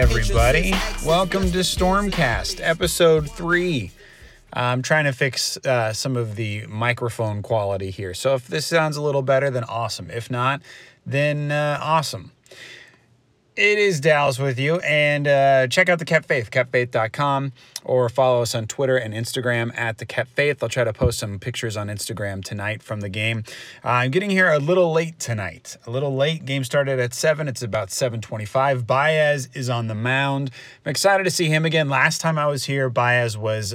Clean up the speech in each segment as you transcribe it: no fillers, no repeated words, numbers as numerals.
everybody. Welcome to Stormcast, episode 3. I'm trying to fix some of the microphone quality here. So if this sounds a little better, then awesome. If not, then awesome. It is Dallas with you, and check out the Kept Faith, keptfaith.com, or follow us on Twitter and Instagram at the Kept Faith. I'll try to post some pictures on Instagram tonight from the game. I'm getting here a little late tonight. Game started at 7. It's about 7:25. Baez is on the mound. I'm excited to see him again. Last time I was here, Baez was,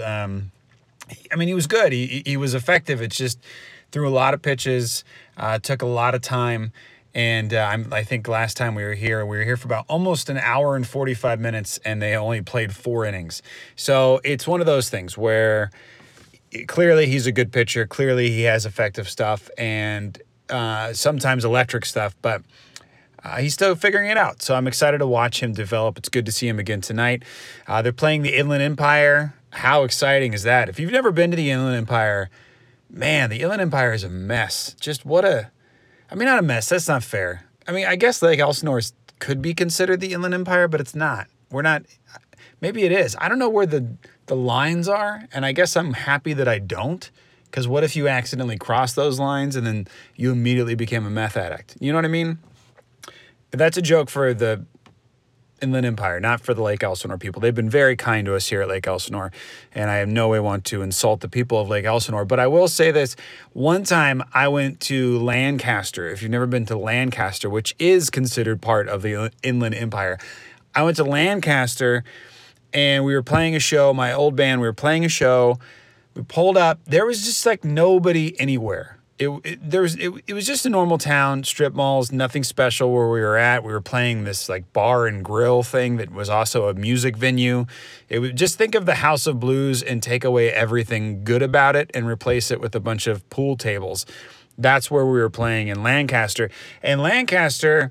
he was good. He was effective. It's just threw a lot of pitches, took a lot of time. And I think last time we were here for about almost an hour and 45 minutes, and they only played 4 innings. So it's one of those things where clearly he's a good pitcher. Clearly he has effective stuff and sometimes electric stuff, but he's still figuring it out. So I'm excited to watch him develop. It's good to see him again tonight. They're playing the Inland Empire. How exciting is that? If you've never been to the Inland Empire, man, the Inland Empire is a mess. Just not a mess. That's not fair. I guess Lake Elsinore could be considered the Inland Empire, but it's not. Maybe it is. I don't know where the lines are, and I guess I'm happy that I don't, because what if you accidentally cross those lines and then you immediately became a meth addict? You know what I mean? That's a joke for the Inland Empire, not for the Lake Elsinore people. They've been very kind to us here at Lake Elsinore, and I in no way want to insult the people of Lake Elsinore. But I will say this. One time I went to Lancaster. If you've never been to Lancaster, which is considered part of the Inland Empire, I went to Lancaster, and we were playing a show. My old band, we were playing a show. We pulled up. There was just like nobody anywhere. It was just a normal town, strip malls, nothing special where we were at. We were playing this like bar and grill thing that was also a music venue. Just think of the House of Blues and take away everything good about it and replace it with a bunch of pool tables. That's where we were playing in Lancaster. And Lancaster,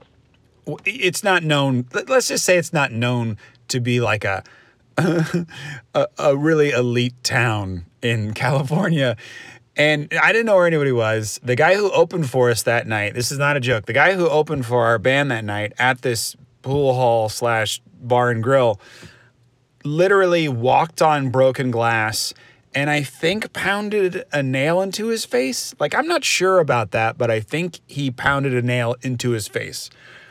it's not known, let's just say it's not known to be like a really elite town in California. And I didn't know where anybody was. The guy who opened for us that night, this is not a joke, the guy who opened for our band that night at this pool hall / bar and grill literally walked on broken glass and I think pounded a nail into his face. Like, I'm not sure about that, but I think he pounded a nail into his face.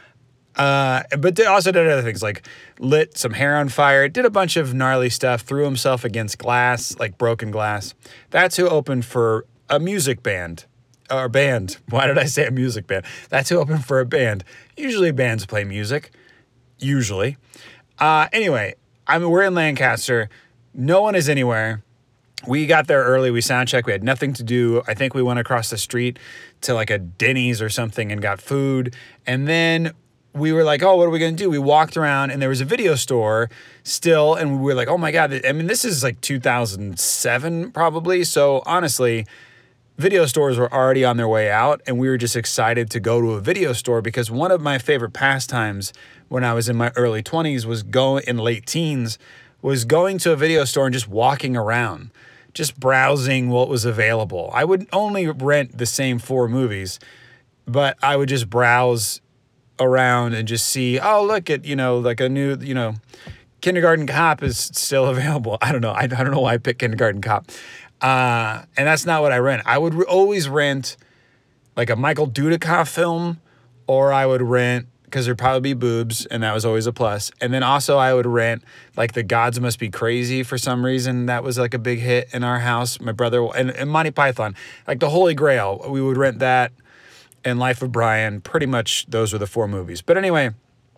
But they also did other things, like lit some hair on fire, did a bunch of gnarly stuff, threw himself against glass, like broken glass. That's who opened for a music band. Or band. Why did I say a music band? That's who opened for a band. Usually bands play music. Usually. Anyway, we're in Lancaster. No one is anywhere. We got there early. We sound checked. We had nothing to do. I think we went across the street to like a Denny's or something and got food. And then we were like, oh, what are we going to do? We walked around and there was a video store still. And we were like, oh my God. This is like 2007 probably. So honestly, video stores were already on their way out. And we were just excited to go to a video store because one of my favorite pastimes when I was in my early 20s late teens was going to a video store and just walking around, just browsing what was available. I would only rent the same 4 movies, but I would just browse around and just see, oh, look at, like a new, Kindergarten Cop is still available. I don't know. I don't know why I picked Kindergarten Cop. And that's not what I rent. I would always rent like a Michael Dudikoff film, or I would rent, because there'd probably be boobs, and that was always a plus. And then also I would rent like The Gods Must Be Crazy for some reason. That was like a big hit in our house. My brother, and Monty Python, like the Holy Grail. We would rent that. And Life of Brian, pretty much those were the 4 movies. But anyway,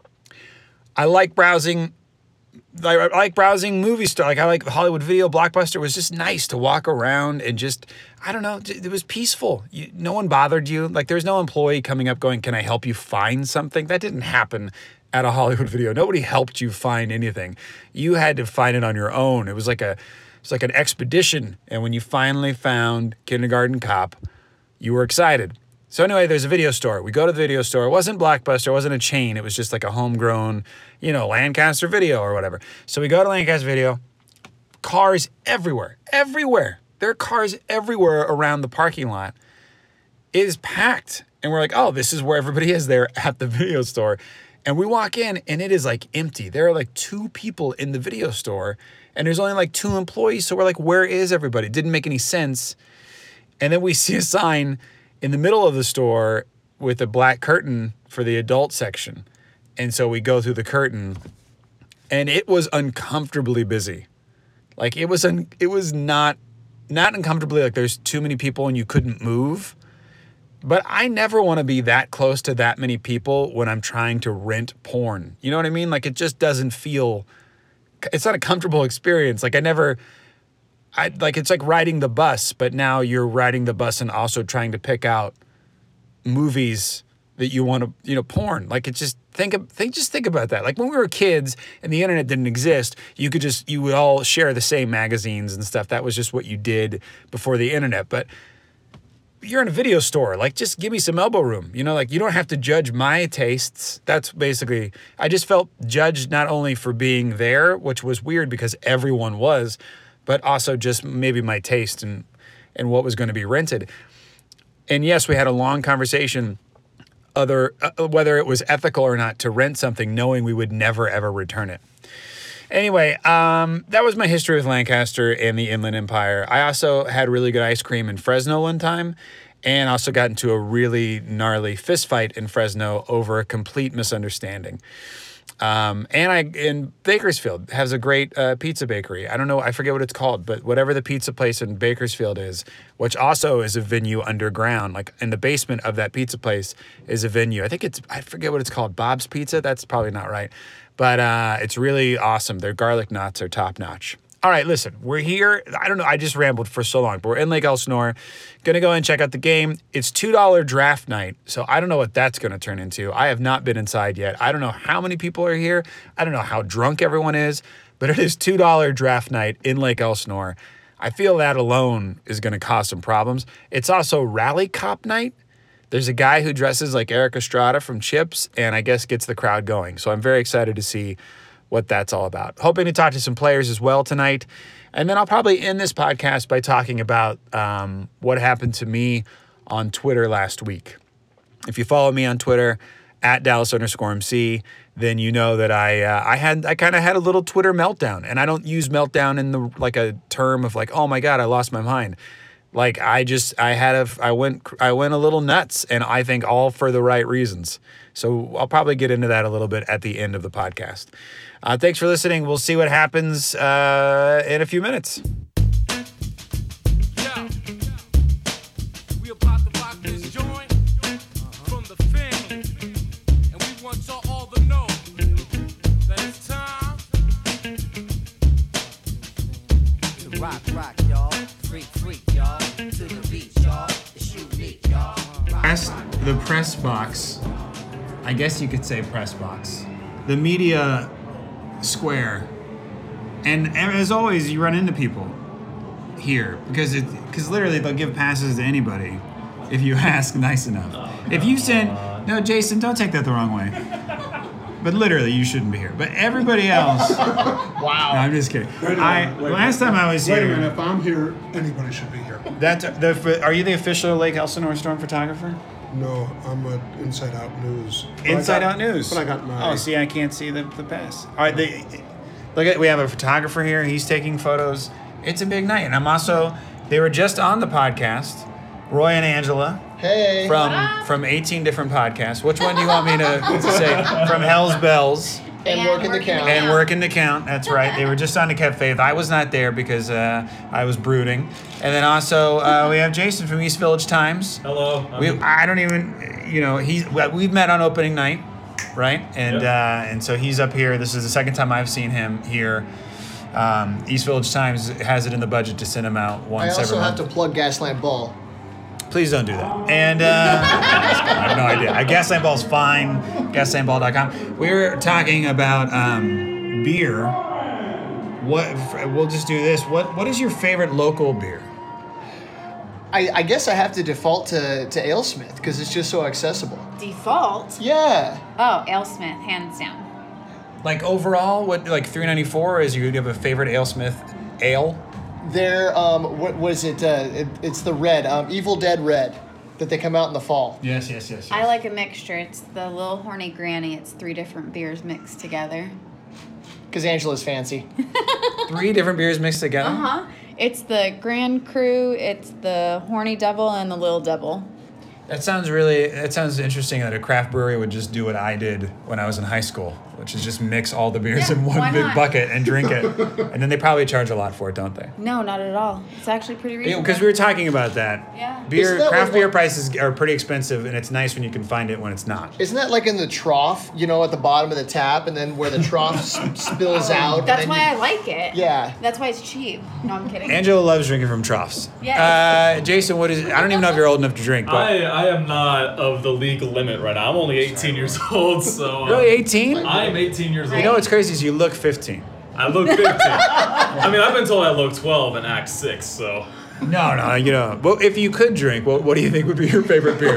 I like browsing. I like browsing movie stuff. Like I like Hollywood Video, Blockbuster. It was just nice to walk around and just, I don't know, it was peaceful. No one bothered you. Like there was no employee coming up going, can I help you find something? That didn't happen at a Hollywood Video. Nobody helped you find anything. You had to find it on your own. It was like an expedition. And when you finally found Kindergarten Cop, you were excited. So anyway, there's a video store. We go to the video store. It wasn't Blockbuster. It wasn't a chain. It was just like a homegrown, Lancaster Video or whatever. So we go to Lancaster Video. Cars everywhere. Everywhere. There are cars everywhere around the parking lot. It is packed. And we're like, oh, this is where everybody is there at the video store. And we walk in and it is like empty. There are like 2 people in the video store and there's only like 2 employees. So we're like, where is everybody? It didn't make any sense. And then we see a sign in the middle of the store with a black curtain for the adult section. And so we go through the curtain and it was uncomfortably busy. Like it was not uncomfortably like there's too many people and you couldn't move. But I never want to be that close to that many people when I'm trying to rent porn. You know what I mean? Like it just doesn't feel, it's not a comfortable experience. Like it's like riding the bus, but now you're riding the bus and also trying to pick out movies that you want to, porn. Like it just think about that. Like when we were kids and the internet didn't exist, you would all share the same magazines and stuff. That was just what you did before the internet. But you're in a video store, like just give me some elbow room. Like you don't have to judge my tastes. That's basically, I just felt judged not only for being there, which was weird because everyone was, but also just maybe my taste and what was going to be rented. And yes, we had a long conversation whether it was ethical or not to rent something knowing we would never ever return it. Anyway, that was my history with Lancaster and the Inland Empire. I also had really good ice cream in Fresno one time and also got into a really gnarly fist fight in Fresno over a complete misunderstanding. In Bakersfield has a great pizza bakery. I don't know, I forget what it's called, but whatever the pizza place in Bakersfield is, which also is a venue underground, like in the basement of that pizza place is a venue. I forget what it's called, Bob's Pizza? That's probably not right. But it's really awesome. Their garlic knots are top notch. All right, listen, we're here. I don't know, I just rambled for so long, but we're in Lake Elsinore. Gonna go and check out the game. It's $2 draft night, so I don't know what that's gonna turn into. I have not been inside yet. I don't know how many people are here. I don't know how drunk everyone is, but it is $2 draft night in Lake Elsinore. I feel that alone is gonna cause some problems. It's also rally cop night. There's a guy who dresses like Eric Estrada from Chips and I guess gets the crowd going. So I'm very excited to see what that's all about. Hoping to talk to some players as well tonight. And then I'll probably end this podcast by talking about what happened to me on Twitter last week. If you follow me on Twitter, @Dallas_MC, then you know that I kind of had a little Twitter meltdown. And I don't use meltdown in a term of like, oh my God, I lost my mind. Like I went a little nuts, and I think all for the right reasons. So I'll probably get into that a little bit at the end of the podcast. Thanks for listening. We'll see what happens in a few minutes. Yeah. We about to rock this joint from the family, and we want y'all all to know that it's time to rock, y'all. Freak, y'all. To the beat, y'all. It's unique, y'all. The press box, I guess you could say press box, the media square, and as always, you run into people here because literally they'll give passes to anybody if you ask nice enough. If you send, no, Jason, don't take that the wrong way. But literally, you shouldn't be here. But everybody else. Wow. No, I'm just kidding. Last time I was here. Wait a minute. If I'm here, anybody should be here. Are you the official Lake Elsinore Storm photographer? No, I'm a Inside Out News. Inside Out News. But I got my. Oh, see, I can't see the pass. All right, we have a photographer here. He's taking photos. It's a big night, and they were just on the podcast, Roy and Angela. Hey. From 18 different podcasts. Which one do you want me to say? From Hell's Bells. And Working the Count. And Working the Count. That's right. They were just on to Kept Faith. I was not there because I was brooding. And then also we have Jason from East Village Times. Hello. We've met on opening night, right? And so he's up here. This is the second time I've seen him here. East Village Times has it in the budget to send him out once every month. I also have to plug Gaslamp Ball. Please don't do that. And I have no idea. Gaslamp Ball's fine. Gaslampball.com. We're talking about beer. We'll just do this. What is your favorite local beer? I guess I have to default to AleSmith because it's just so accessible. Default? Yeah. Oh, AleSmith, hands down. Like overall, what like $3.94 is? You have a favorite AleSmith ale? They're what was it? It's the red, Evil Dead Red. that they come out in the fall. Yes. I like a mixture. It's the Little Horny Granny. It's 3 different beers mixed together. Because Angela's fancy. 3 different beers mixed together? Uh-huh. It's the Grand Cru, it's the Horny Devil, and the Little Devil. That sounds interesting that a craft brewery would just do what I did when I was in high school, which is just mix all the beers Yeah, in one why big not? bucket and drink it. And then they probably charge a lot for it, don't they? No, not at all. It's actually pretty reasonable. Because we were talking about that. Yeah. Isn't that Craft what- beer prices are pretty expensive, and it's nice when you can find it when it's not. Isn't that like in the trough, at the bottom of the tap, and then where the trough spills out? and That's then why I like it. Yeah. That's why it's cheap. No, I'm kidding. Angela loves drinking from troughs. Yes. Jason, what is it? I don't even know if you're old enough to drink, but I am not of the legal limit right now. I'm only 18 years old, so really 18? I am 18 years old. You know what's crazy is you look 15. I look 15. I mean, I've been told I look 12 and act 6, so. No, you know. Well, if you could drink, what do you think would be your favorite beer?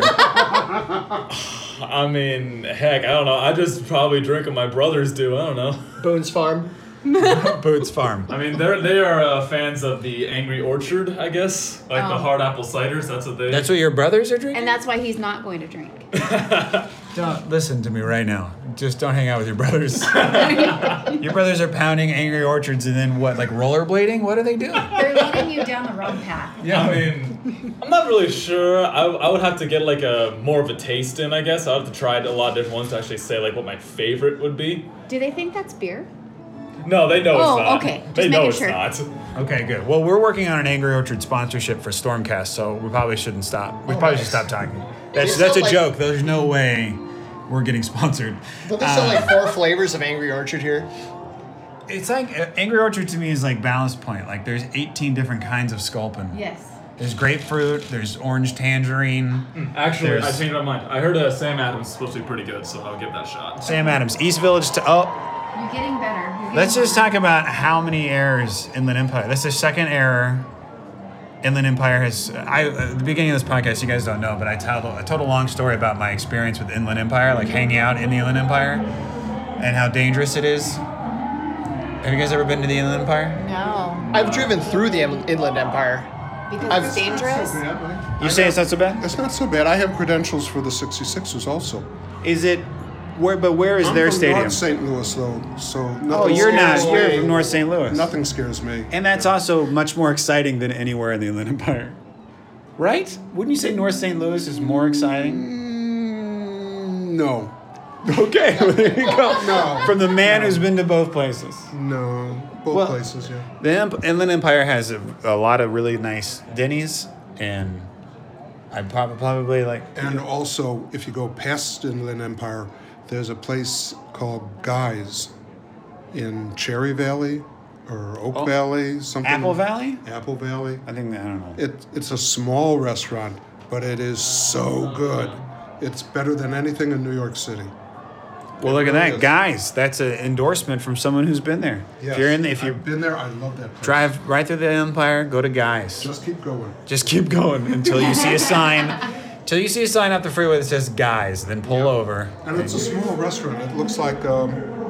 I mean, heck, I don't know. I just probably drink what my brothers do. I don't know. Boone's Farm. Boots Farm. I mean, they are fans of the Angry Orchard, I guess. Like the Oh. hard apple ciders. That's what they. That's what your brothers are drinking? And that's why he's not going to drink. Don't listen to me right now. Just don't hang out with your brothers. Your brothers are pounding Angry Orchards and then what, like rollerblading? What are they doing? They're leading you down the wrong path. I mean, I'm not really sure. I would have to get like a more of a taste in, I guess. I'd have to try a lot of different ones to actually say like what my favorite would be. Do they think that's beer? No, they know Oh, it's not. okay. Just They know making it's sure. not. Okay, good. Well, we're working on an Angry Orchard sponsorship for Stormcast, so we probably shouldn't stop. We probably should stop talking. That's It's a not like- joke. There's no way we're getting sponsored. Don't they sell like 4 flavors of Angry Orchard here? It's like Angry Orchard to me is like Ballast Point. Like there's 18 different kinds of sculpin. Yes. There's grapefruit. There's orange tangerine. Actually, I There's- changed my mind. I heard Sam Adams is supposed to be pretty good, so I'll give that a shot. Sam Adams, East Village to You're getting better. You're getting Let's just better. talk about how many errors Inland Empire. That's the second error Inland Empire has. At the beginning of this podcast, you guys don't know, but I told a long story about my experience with Inland Empire, like hanging out in the Inland Empire, and how dangerous it is. Have you guys ever been to the Inland Empire? No. I've driven through the Inland Empire. Because I've- it's dangerous? You say it's not so bad? It's not so bad. I have credentials for the 66ers also. Is it? Where is I'm their from stadium? North St. Louis, though, so nothing Oh, you're not. scares You're me. from North St. Louis. Nothing scares me. And that's also much more exciting than anywhere in the Inland Empire. Right? Wouldn't you say North St. Louis is more exciting? No. Okay, well, there you go. No. From the man who's been to both places. No. Both Well- places, yeah. The Inland Empire has a lot of really nice Denny's, and I'd probably like. And also, if you go past Inland Empire, there's a place called Guy's in Cherry Valley or Oak Valley, something. Apple Valley? Apple Valley. I think I don't know. It's a small restaurant, but it is so good. It's better than anything in New York City. Well, look at really that, is. guys. That's an endorsement from someone who's been there. Yes. If you I've been there, I love that place. drive right through the Empire, go to Guys. Just keep going. Just keep going until you see a sign. Till you see a sign up the freeway that says Guys, then pull over. And it's a small restaurant. It looks like a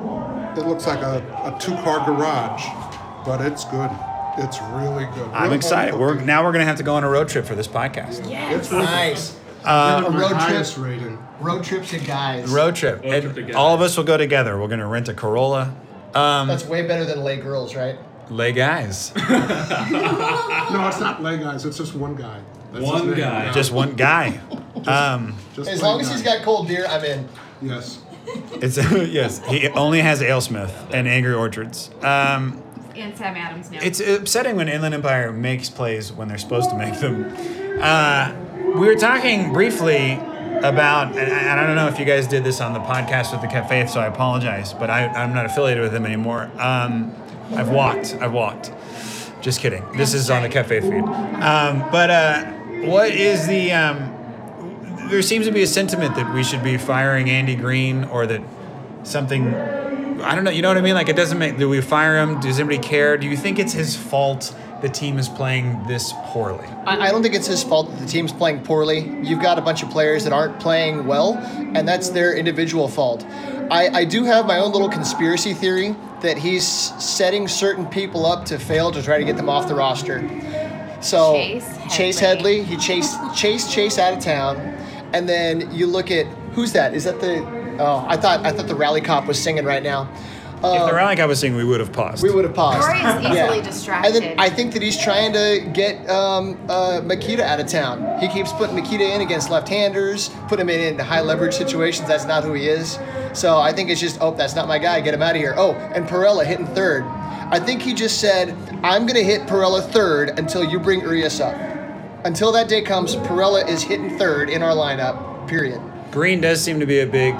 2-car garage, but it's good. It's really good. I'm Real excited. home We're cooking. gonna have to go on a road trip for this podcast. It's worth it. Nice. Give it a my road trip. highest rating. Road trip to Guys. Road trip. Road And trip together. all of us will go together. We're gonna rent a Corolla. That's way better than Lay Girls, right? Lay Guys. No, it's not leg guys. It's just one guy. That's One his name. guy. Just one guy. Just As one long as guy. he's got cold beer, I'm in. Yes. It's yes. He only has AleSmith and Angry Orchards. And Sam Adams now. It's upsetting when Inland Empire makes plays when they're supposed to make them. We were talking briefly about, and I don't know if you guys did this on the podcast with the Kept Faith, so I apologize, but I'm not affiliated with them anymore. I've walked. Just kidding. This is on the Kept Faith feed. What is the? There seems to be a sentiment that we should be firing Andy Green, or that something. I don't know. You know what I mean? Like it doesn't make. Do we fire him? Does anybody care? Do you think it's his fault the team is playing this poorly? I don't think it's his fault that the team's playing poorly. You've got a bunch of players that aren't playing well, and that's their individual fault. I do have my own little conspiracy theory that he's setting certain people up to fail to try to get them off the roster. So Chase Headley, he chased Chase out of town, and then you look at who's that? Is that the? Oh, I thought the rally cop was singing right now. If the rally guy was singing, we would have paused. We would have paused. Rory is easily Yeah. distracted. And then I think that he's trying to get Makita out of town. He keeps putting Makita in against left-handers, put him in high leverage situations. That's not who he is. So I think it's just, that's not my guy. Get him out of here. Oh, and Perella hitting third. I think he just said, I'm going to hit Perella third until you bring Urias up. Until that day comes, Perella is hitting third in our lineup, period. Green does seem to be a big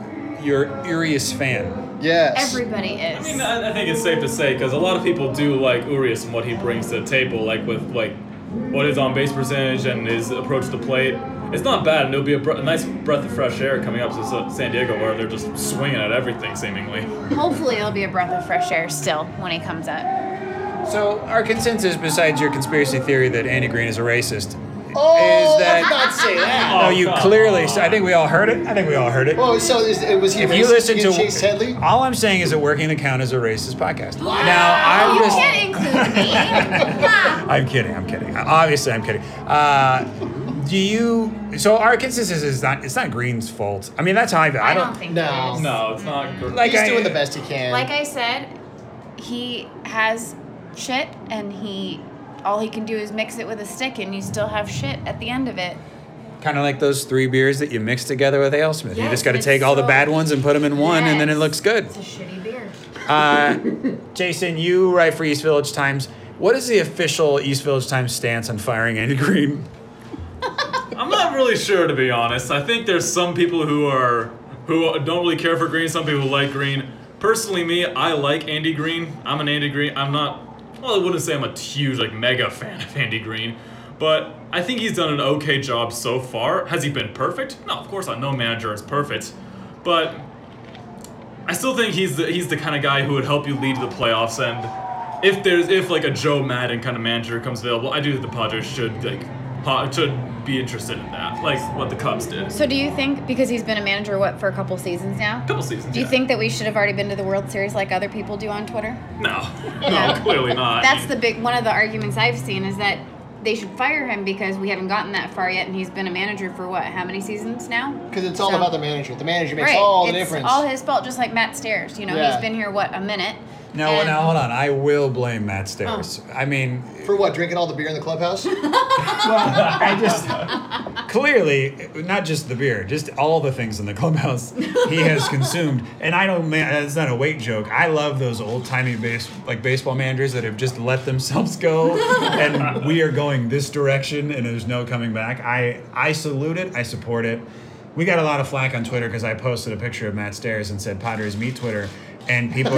Urias fan. Yes. Everybody is. I mean, I think it's safe to say because a lot of people do like Urias and what he brings to the table, like with what his on base percentage and his approach to the plate. It's not bad, and it'll be a nice breath of fresh air coming up to San Diego, where they're just swinging at everything seemingly. Hopefully it'll be a breath of fresh air still when he comes up. So our consensus, besides your conspiracy theory that Andy Green is a racist, Oh, is that I did not say that. no, you come clearly. on. I think we all heard it. Oh, so was he If racist you listen to against Chase Headley? all I'm saying is that Working the Count is a racist podcast. Now I'm You just. can't include me. I'm kidding. Obviously, I'm kidding. Do you? So our consensus is not. It's not Green's fault. I mean, that's how I feel. I don't think No. it is. No, it's not. Like He's I- doing the best he can. Like I said, he has shit, and all he can do is mix it with a stick, and you still have shit at the end of it. Kind of like those 3 beers that you mix together with AleSmith. You Yes, just got to it's take all the so- bad ones and put them in one, and then it Yes. looks good. It's a shitty beer. Jason, you write for East Village Times. What is the official East Village Times stance on firing Andy Green? I'm not really sure, to be honest. I think there's some people who don't really care for Green. Some people like Green. Personally, me, I like Andy Green. I'm an Andy Green. I'm not. Well, I wouldn't say I'm a huge mega fan of Andy Green, but I think he's done an okay job so far. Has he been perfect? No, of course not. No manager is perfect, but I still think he's the kind of guy who would help you lead to the playoffs. And if a Joe Madden kind of manager comes available, I do think the Padres should be interested in that, like what the Cubs did. So do you think, because he's been a manager, for a couple seasons now? Couple seasons. Do you yeah. think that we should have already been to the World Series like other people do on Twitter? No, clearly not. That's one of the arguments I've seen is that they should fire him because we haven't gotten that far yet, and he's been a manager for how many seasons now? Because it's all So- about the manager. The manager makes Right, all the it's difference. all his fault, just like Matt Stairs. Yeah. He's been here, a minute? Now, And- hold on. I will blame Matt Stairs. I mean, For what? Drinking all the beer in the clubhouse? I just clearly not just the beer, just all the things in the clubhouse he has consumed. And I don't, man, it's not a weight joke. I love those old timey baseball managers that have just let themselves go, and we are going this direction, and there's no coming back. I salute it. I support it. We got a lot of flack on Twitter because I posted a picture of Matt Stairs and said Padres meet Twitter, and people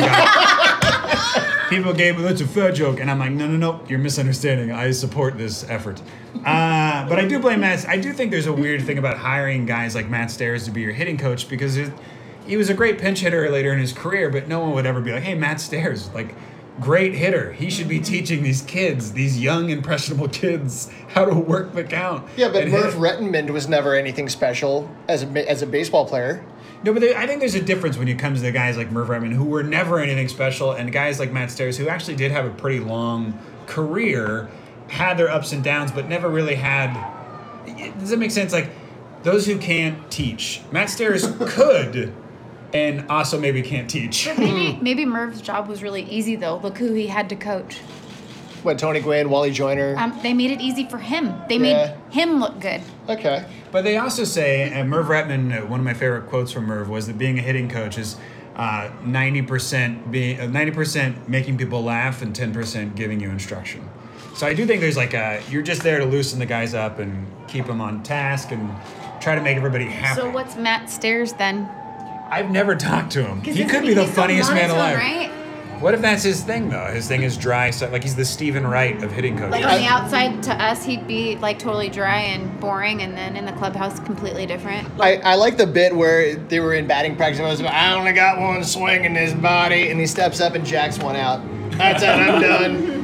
gave me, that's a fair joke, and I'm like, no, you're misunderstanding. I support this effort. But I do blame Matt. I do think there's a weird thing about hiring guys like Matt Stairs to be your hitting coach because he was a great pinch hitter later in his career, but no one would ever be like, hey, Matt Stairs, great hitter. He should be teaching these kids, these young, impressionable kids, how to work the count. Yeah, but and Merv hit. Rettenmund was never anything special as a baseball player. No, but I think there's a difference when it comes to guys like Merv Rettenmund, who were never anything special, and guys like Matt Stairs, who actually did have a pretty long career, had their ups and downs, but never really had. Does it make sense? Like, those who can't teach. Matt Stairs could, and also maybe can't teach. Maybe Merv's job was really easy, though. Look who he had to coach. What, Tony Gwynn, Wally Joyner? They made it easy for him. They Yeah. made him look good. Okay. But they also say, and Merv Rettenmund, one of my favorite quotes from Merv was that being a hitting coach is 90% making people laugh and 10% giving you instruction. So I do think there's you're just there to loosen the guys up and keep them on task and try to make everybody happy. So what's Matt Stairs then? I've never talked to him. 'Cause He he's- could be the he's so funniest man monotone, alive. Right? What if that's his thing though? His thing is dry, so he's the Stephen Wright of hitting coaches. Like on the outside to us, he'd be totally dry and boring, and then in the clubhouse, completely different. I like the bit where they were in batting practice. And it was, I only got one swing in this body, and he steps up and jacks one out. That's it. I'm done.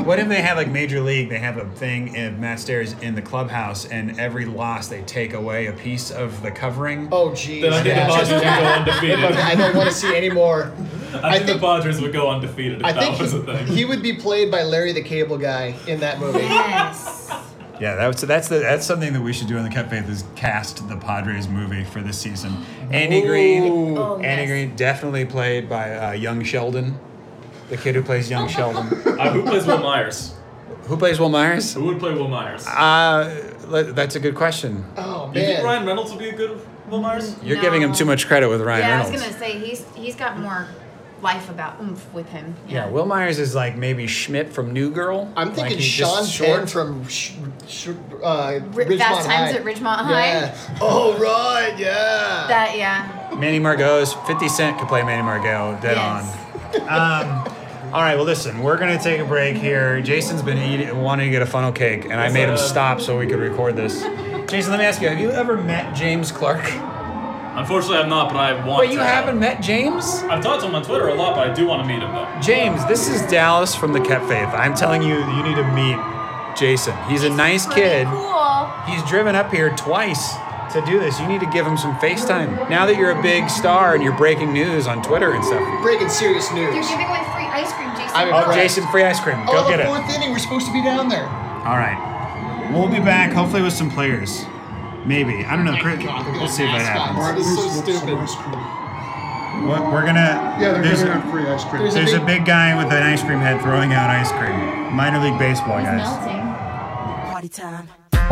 What if they have like Major League? They have a thing in Matt Stairs in the clubhouse, and every loss they take away a piece of the covering. Oh, jeez. Then I think the Padres would go undefeated. I don't want to see any more. I think the Padres would go undefeated if I that think was a thing. he would be played by Larry the Cable Guy in that movie. Yes. Yeah, that's something that we should do in the Cut Faith is cast the Padres movie for this season. Andy Green, Oh, Andy yes. Green, definitely played by young Sheldon, the kid who plays young Sheldon. Who plays Will Myers? Who plays Will Myers? Who would play Will Myers? That's a good question. Oh, Do you think man. Ryan Reynolds would be a good Will Myers? You're giving him too much credit with Ryan Yeah, Reynolds. I was gonna say he's got more life about oomph with him. Yeah, Will Myers is like maybe Schmidt from New Girl. I'm thinking like he's Sean just Penn from Ridgemont Fast Times High. at Ridgemont High. Yeah. Oh, right, yeah. That yeah. Manny Margot's 50 Cent could play Manny Margot dead Yes. on. All right, well, listen, we're going to take a break here. Jason's been wanting to get a funnel cake, and I made him stop so we could record this. Jason, let me ask you, have you ever met James Clark? Unfortunately, I'm not, but I want Wait, to. you haven't met James? I've talked to him on Twitter a lot, but I do want to meet him, though. James, this is Dallas from the Ket Faith. I'm telling you, you need to meet Jason. He's a nice kid. Cool. He's driven up here twice to do this. You need to give him some FaceTime. Now that you're a big star and you're breaking news on Twitter and stuff. Breaking serious news. They're giving away free ice cream, Jason. I'm Oh, impressed. Jason, free ice cream. Go Oh, get the it. fourth inning. We're supposed to be down there. All right. We'll be back, hopefully with some players. Maybe. I don't know. Chris, we'll see if that happens. This is so Let's get some stupid. ice cream. We're gonna. Yeah, they're there's giving a, out free ice cream. There's there's a big guy with an ice cream head throwing out ice cream. Minor league baseball, He's guys. melting. Party time.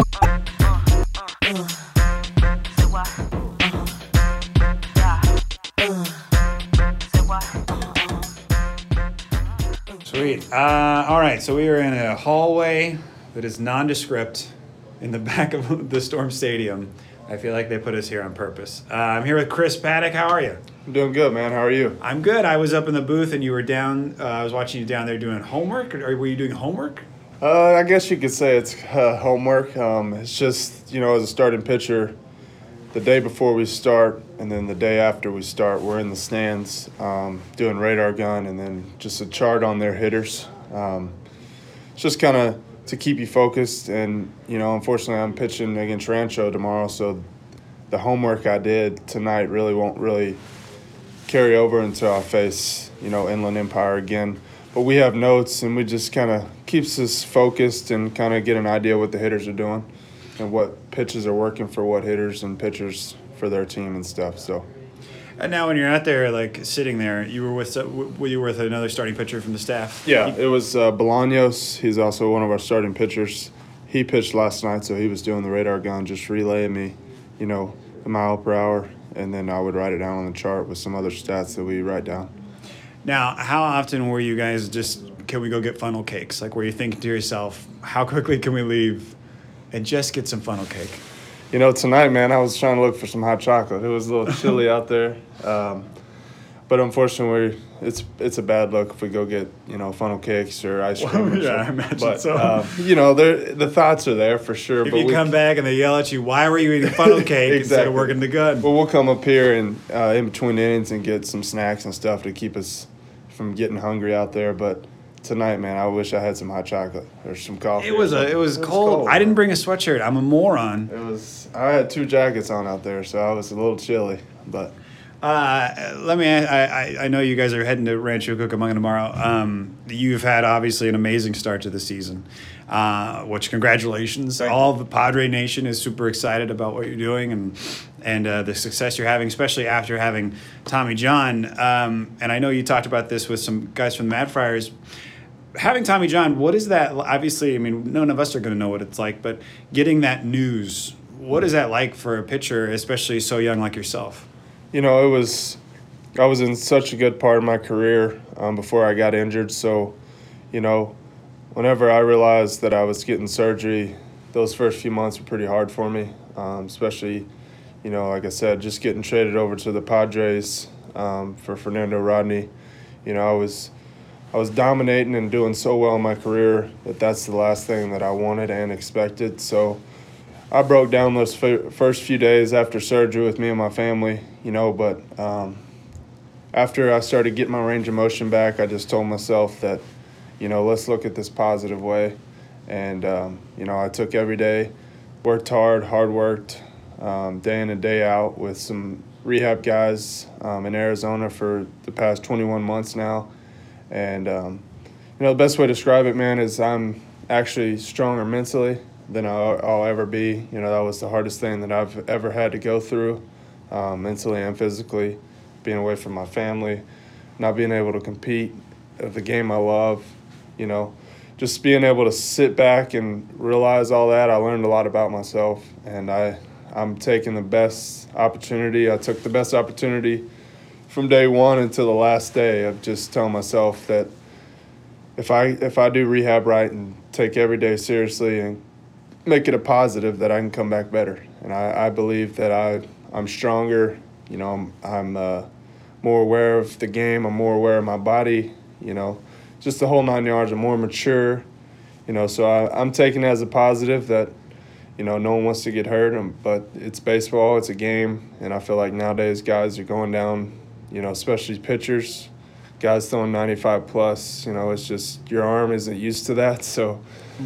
Sweet. All right. So we are in a hallway that is nondescript in the back of the Storm Stadium. I feel like they put us here on purpose. I'm here with Chris Paddock. How are you? I'm doing good, man. How are you? I'm good. I was up in the booth and you were down. I was watching you down there doing homework. Or were you doing homework? I guess you could say it's homework. It's just, as a starting pitcher, the day before we start and then the day after we start, we're in the stands doing radar gun and then just a chart on their hitters. It's just kind of to keep you focused. And, unfortunately, I'm pitching against Rancho tomorrow, so the homework I did tonight won't carry over until I face, Inland Empire again. But we have notes, and we just kind of keeps us focused and kind of get an idea what the hitters are doing and what pitches are working for what hitters and pitchers for their team and stuff. So, And now when you're out there, like sitting there, were you with another starting pitcher from the staff? yeah, it was Bolaños. He's also one of our starting pitchers. He pitched last night, so he was doing the radar gun, just relaying me, a mile per hour, and then I would write it down on the chart with some other stats that we write down. Now, how often were you guys can we go get funnel cakes? Like, were you thinking to yourself, how quickly can we leave and just get some funnel cake? Tonight, man, I was trying to look for some hot chocolate. It was a little chilly out there. But unfortunately, it's a bad look if we go get, funnel cakes or ice cream. Well, yeah, I imagine but, so. The thoughts are there for sure. If but you come back and they yell at you, why were you eating funnel cake instead of Exactly. working the gun? Well, we'll come up here and in between innings and get some snacks and stuff to keep us from getting hungry out there. But tonight, man, I wish I had some hot chocolate or some coffee. It was cold. I didn't bring a sweatshirt. I'm a moron. I had 2 jackets on out there, so I was a little chilly. But Let me. I know you guys are heading to Rancho Cucamonga tomorrow. You've had obviously an amazing start to the season. Which congratulations! Thank you. All the Padre Nation is super excited about what you're doing and the success you're having, especially after having Tommy John. And I know you talked about this with some guys from the Mad Friars. Having Tommy John, what is that? Obviously, I mean, none of us are going to know what it's like, but getting that news, what is that like for a pitcher, especially so young like yourself? I was in such a good part of my career before I got injured. So, whenever I realized that I was getting surgery, those first few months were pretty hard for me, especially, like I said, just getting traded over to the Padres for Fernando Rodney. I was dominating and doing so well in my career that that's the last thing that I wanted and expected. So I broke down those first few days after surgery with me and my family, but after I started getting my range of motion back, I just told myself that, let's look at this positive way. And, I took every day, worked hard worked, day in and day out with some rehab guys in Arizona for the past 21 months now. And, the best way to describe it, man, is I'm actually stronger mentally than I'll ever be. That was the hardest thing that I've ever had to go through, mentally and physically, being away from my family, not being able to compete at the game I love, just being able to sit back and realize all that. I learned a lot about myself, and I'm taking the best opportunity. I took the best opportunity from day one until the last day of just telling myself that if I do rehab right and take every day seriously and make it a positive, that I can come back better. And I believe that I'm stronger. I'm more aware of the game. I'm more aware of my body. Just the whole 9 yards. I'm more mature. So I'm taking it as a positive that no one wants to get hurt. But it's baseball. It's a game, and I feel like nowadays guys are going down. Especially pitchers, guys throwing 95 plus. It's just your arm isn't used to that. So,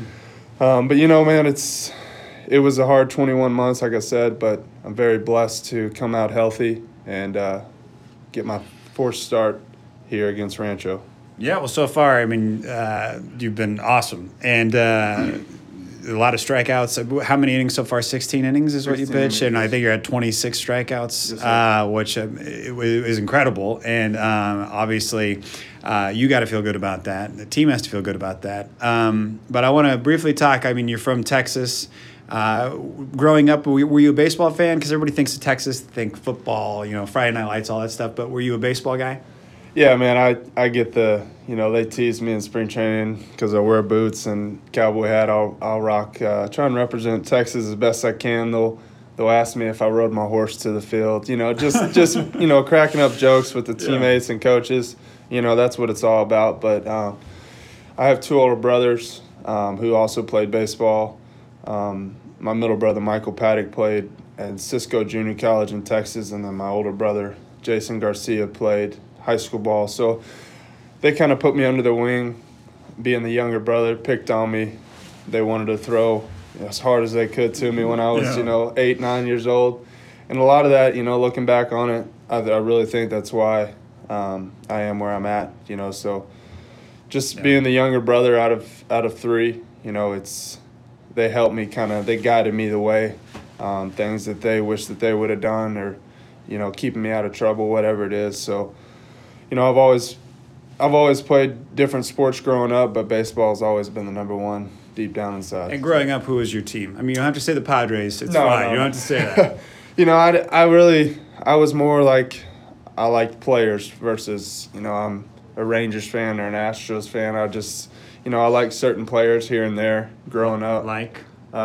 but man, it was a hard 21 months, like I said. But I'm very blessed to come out healthy and get my fourth start here against Rancho. Yeah, well, so far, you've been awesome. And a lot of strikeouts. How many innings so far? 16 innings is what you pitched. And I think you're at 26 strikeouts, which is incredible. And obviously, you got to feel good about that. The team has to feel good about that. But I want to briefly talk. You're from Texas. Growing up, were you a baseball fan? Because everybody thinks of Texas, think football, Friday Night Lights, all that stuff. But were you a baseball guy? Yeah, man, I get they tease me in spring training because I wear boots and cowboy hat. I'll rock, try and represent Texas as best I can. They'll ask me if I rode my horse to the field. Just cracking up jokes with the teammates and coaches. That's what it's all about. But I have two older brothers who also played baseball. My middle brother, Michael Paddock, played at Cisco Junior College in Texas, and then my older brother, Jason Garcia, played high school ball. So they kind of put me under their wing, being the younger brother, picked on me. They wanted to throw as hard as they could to me when I was, 8, 9 years old. And a lot of that, looking back on it, I really think that's why I am where I'm at, So just being the younger brother out of three, they helped me they guided me the way, things that they wish that they would have done or, keeping me out of trouble, whatever it is. So, I've always played different sports growing up, but baseball has always been the number one deep down inside. And growing up, who was your team? You don't have to say the Padres. It's fine. You don't have to say that. I was more like I liked players versus, I'm a Rangers fan or an Astros fan. I like certain players here and there growing up. Like?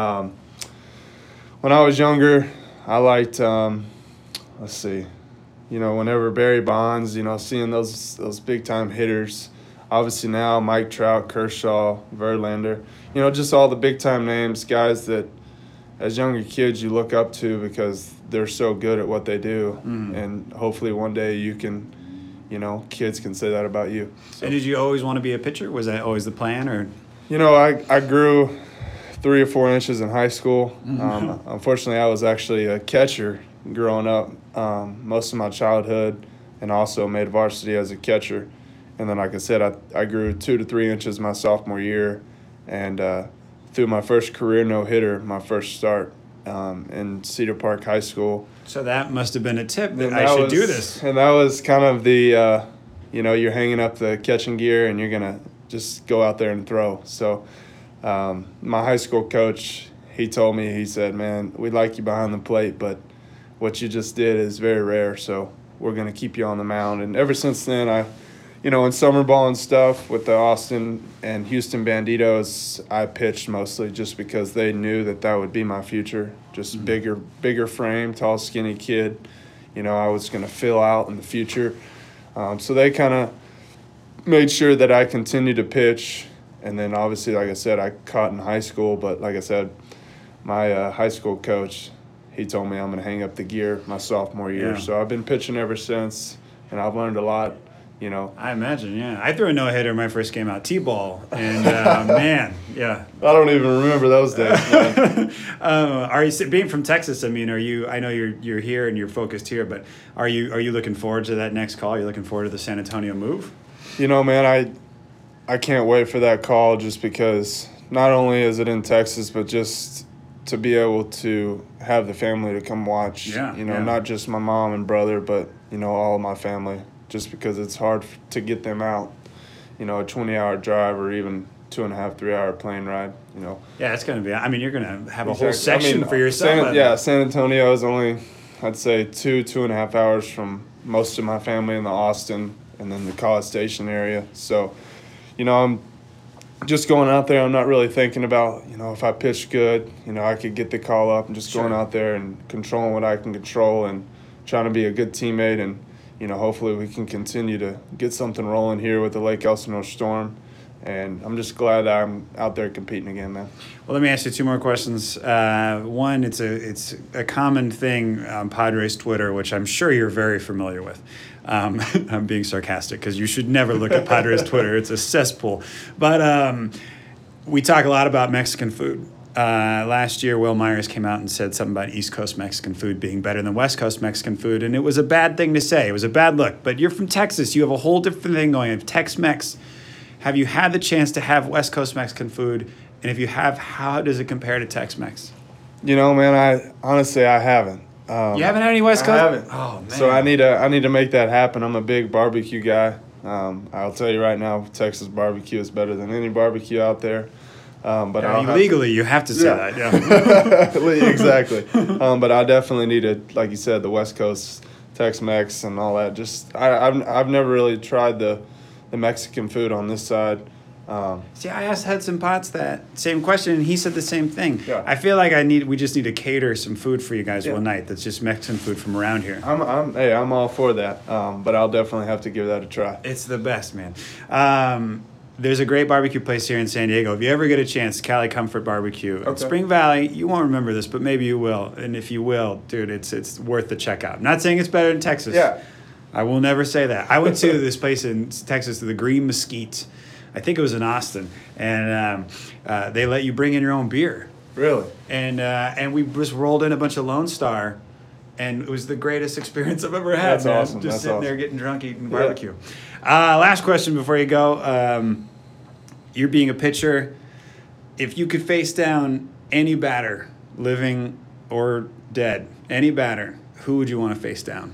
When I was younger, I liked, whenever Barry Bonds, seeing those big-time hitters. Obviously now Mike Trout, Kershaw, Verlander, just all the big-time names, guys that as younger kids you look up to because they're so good at what they do. And hopefully one day you can, kids can say that about you. So. And did you always want to be a pitcher? Was that always the plan? Or? I grew 3 or 4 inches in high school. Unfortunately, I was actually a catcher growing up most of my childhood, and also made varsity as a catcher. And then, like I said, I grew 2 to 3 inches my sophomore year, and threw my first career no-hitter, my first start in Cedar Park High School. So that must have been a tip that I should do this. And that was kind of the, you're hanging up the catching gear and you're going to just go out there and throw. So my high school coach, he told me, he said, man, we like you behind the plate, but what you just did is very rare, so we're going to keep you on the mound. And ever since then, in summer ball and stuff with the Austin and Houston Banditos, I pitched mostly just because they knew that would be my future. Just bigger frame, tall, skinny kid. I was going to fill out in the future. So they kind of made sure that I continued to pitch. And then obviously, like I said, I caught in high school. But like I said, my high school coach, he told me I'm going to hang up the gear my sophomore year. Yeah. So I've been pitching ever since, and I've learned a lot You know, I imagine, yeah. I threw a no-hitter my first game out, T-ball, and man, yeah. I don't even remember those days, man. Are you being from Texas? I mean, are you? I know you're here and you're focused here, but are you looking forward to that next call? Are you looking forward to the San Antonio move? You know, man, I can't wait for that call just because not only is it in Texas, but just to be able to have the family to come watch. Yeah, you know, yeah. not just my mom and brother, but you know, all of my family. Just because it's hard to get them out, you know, a 20-hour drive or even 2.5, 3-hour plane ride, you know. Yeah, it's going to be. I mean, you're going to have a whole Exactly. section for yourself. San Antonio is only, I'd say, 2.5 hours from most of my family in the Austin and then the College Station area. So, you know, I'm just going out there. I'm not really thinking about, you know, if I pitch good, you know, I could get the call up. I'm just going out there and controlling what I can control and trying to be a good teammate and, you know, hopefully we can continue to get something rolling here with the Lake Elsinore Storm. And I'm just glad I'm out there competing again, man. Well, let me ask you 2 more questions. One, it's a common thing on Padres Twitter, which I'm sure you're very familiar with. I'm being sarcastic because you should never look at Padres Twitter. It's a cesspool. But we talk a lot about Mexican food. Last year, Will Myers came out and said something about East Coast Mexican food being better than West Coast Mexican food, and it was a bad thing to say. It was a bad look. But you're from Texas. You have a whole different thing going on. Tex-Mex. Have you had the chance to have West Coast Mexican food? And if you have, how does it compare to Tex-Mex? You know, man, I haven't. You haven't had any West Coast? I haven't. Oh, man. So I need to make that happen. I'm a big barbecue guy. I'll tell you right now, Texas barbecue is better than any barbecue out there. But legally, you have to say that. Yeah. Exactly. But I definitely needed, like you said, the West Coast Tex-Mex and all that. Just I've never really tried the Mexican food on this side. See, I asked Hudson Potts that same question, and he said the same thing. Yeah. I feel like we just need to cater some food for you guys one night. That's just Mexican food from around here. I'm all for that. But I'll definitely have to give that a try. It's the best, man. There's a great barbecue place here in San Diego. If you ever get a chance, Cali Comfort Barbecue. In Spring Valley, you won't remember this, but maybe you will. And if you will, dude, it's worth the check out. I'm not saying it's better than Texas. Yeah. I will never say that. I went to this place in Texas, the Green Mesquite. I think it was in Austin. And they let you bring in your own beer. Really? And we just rolled in a bunch of Lone Star. And it was the greatest experience I've ever had. That's man. awesome. Just That's sitting awesome. there getting drunk, eating barbecue. Last question before you go. You're being a pitcher. If you could face down any batter, living or dead, any batter, who would you want to face down?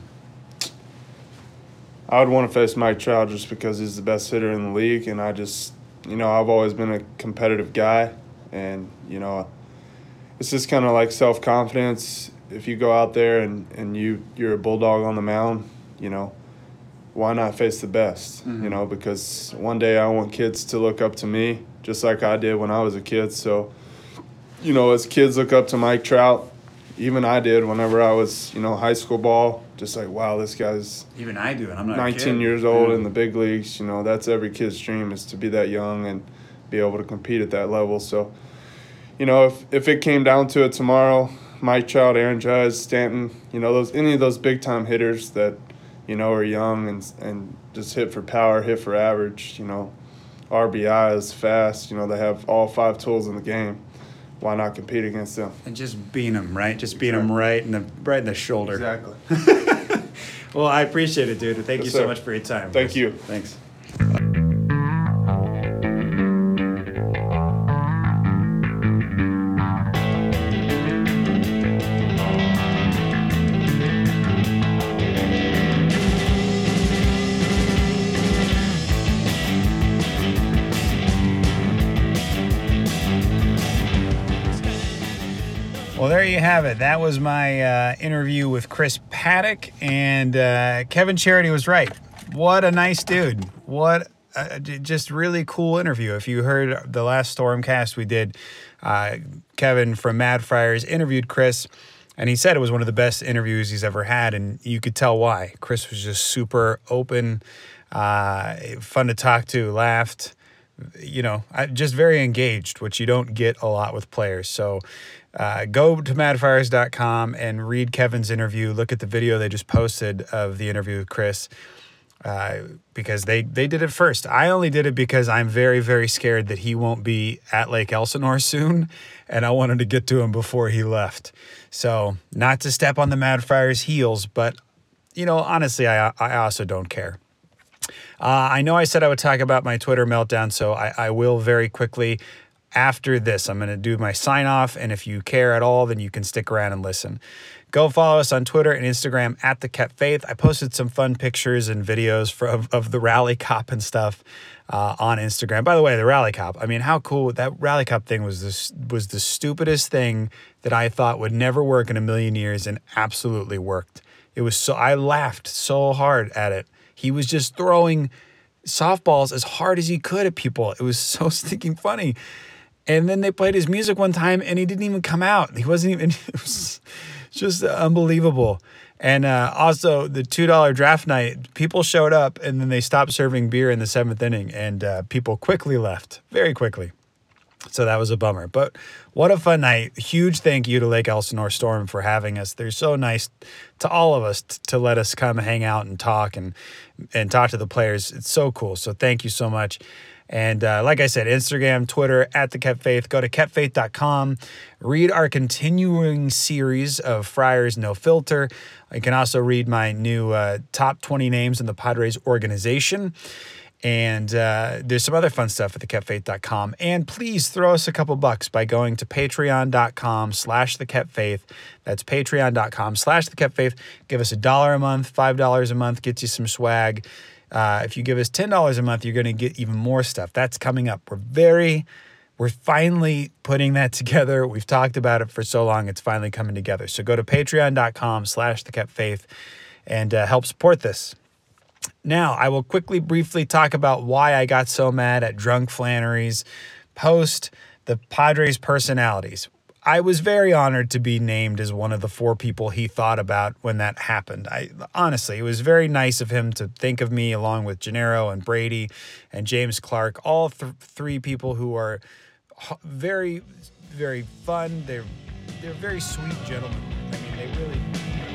I would want to face Mike Trout just because he's the best hitter in the league, and I just, you know, I've always been a competitive guy, and, you know, it's just kind of like self-confidence. If you go out there and you're a bulldog on the mound, you know, why not face the best, you know, because one day I want kids to look up to me just like I did when I was a kid. So, you know, as kids look up to Mike Trout, even I did whenever I was, you know, high school ball, just like, wow, this guy's Even I do, and I'm not 19 years old in the big leagues. You know, that's every kid's dream is to be that young and be able to compete at that level. So, you know, if it came down to it tomorrow, Mike Trout, Aaron Judge, Stanton, you know, any of those big-time hitters that, you know, are young and just hit for power, hit for average, you know, RBI is fast, you know, they have all 5 tools in the game. Why not compete against them? And just beat them, right? Just beat them right in the shoulder. Exactly. Well, I appreciate it, dude. Thank Yes, you sir. so much for your time. Thank you. Thanks. Well, there you have it. That was my interview with Chris Paddock, and Kevin Charity was right. What a nice dude. What a just really cool interview. If you heard the last Stormcast we did, Kevin from Mad Friars interviewed Chris, and he said it was one of the best interviews he's ever had, and you could tell why. Chris was just super open, fun to talk to, laughed, you know, just very engaged, which you don't get a lot with players. So go to madfires.com and read Kevin's interview. Look at the video they just posted of the interview with Chris. because they did it first. I only did it because I'm very, very scared that he won't be at Lake Elsinore soon, and I wanted to get to him before he left. So not to step on the Mad Friars' heels, but, honestly, I also don't care. I know I said I would talk about my Twitter meltdown, so I will very quickly. After this, I'm going to do my sign off, and if you care at all, then you can stick around and listen. Go follow us on Twitter and Instagram at The Kept Faith. I posted some fun pictures and videos of the Rally Cop and stuff on Instagram. By the way, the Rally Cop, I mean, how cool. That Rally Cop thing was the stupidest thing that I thought would never work in a million years, and absolutely worked. I laughed so hard at it. He was just throwing softballs as hard as he could at people. It was so stinking funny. And then they played his music one time, and he didn't even come out. He wasn't even, it was just unbelievable. And also, the $2 draft night, people showed up, and then they stopped serving beer in the 7th inning, and people quickly left, very quickly. So that was a bummer. But what a fun night. Huge thank you to Lake Elsinore Storm for having us. They're so nice to all of us to let us come hang out and talk and talk to the players. It's so cool. So thank you so much. And like I said, Instagram, Twitter, at The Kept Faith. Go to keptfaith.com. Read our continuing series of Friars No Filter. You can also read my new top 20 names in the Padres organization. And there's some other fun stuff at thekeptfaith.com. And please throw us a couple bucks by going to patreon.com/thekeptfaith. That's patreon.com/thekeptfaith. Give us $1 a month, $5 a month, gets you some swag. If you give us $10 a month, you're going to get even more stuff. That's coming up. We're finally putting that together. We've talked about it for so long. It's finally coming together. So go to patreon.com/thekeptfaith and help support this. Now, I will briefly talk about why I got so mad at Drunk Flannery's post, the Padres personalities. I was very honored to be named as one of the 4 people he thought about when that happened. Honestly, it was very nice of him to think of me along with Gennaro and Brady and James Clark, all 3 people who are very, very fun. They're very sweet gentlemen. I mean, they really...